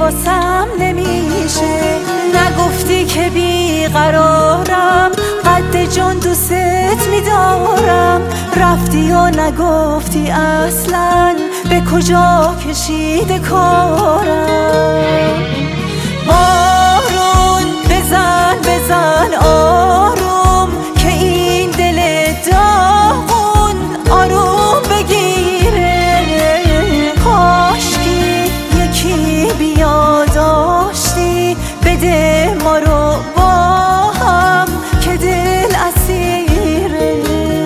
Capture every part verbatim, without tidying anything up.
واسم نمیشه. نگفتی که بیقرارم، قد جان دوست میدارم. رفتی و نگفتی اصلا به کجا کشیده کارم. بارون بزن بزن آروم که این دل داغون آروم بگیره. کاشکی یکی بیا داشتی بده ما رو با هم که دل اسیره.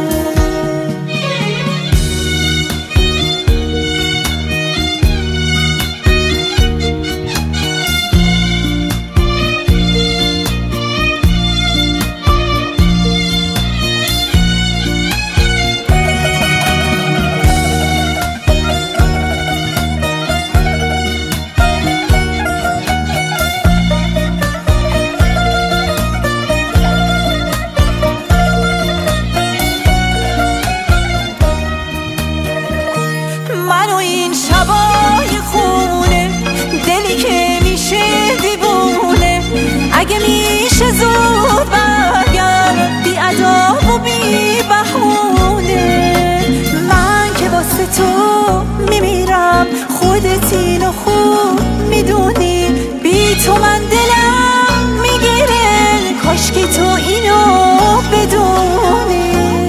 من و این شبای خونه، دلی که میشه دیوونه. اگه میشه زود برگرد، بی ادب و بی بهونه. من که واسه تو میمیرم، خودت اینو خوب میدونی. بی تو من دلم میگیره، کاشکی تو اینو بدونی.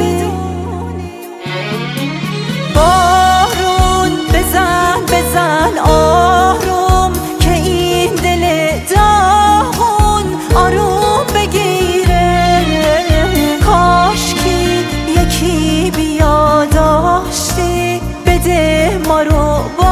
بزن آروم که این دل داغون آروم بگیره. کاشکی یکی بیا داشتی بده ما رو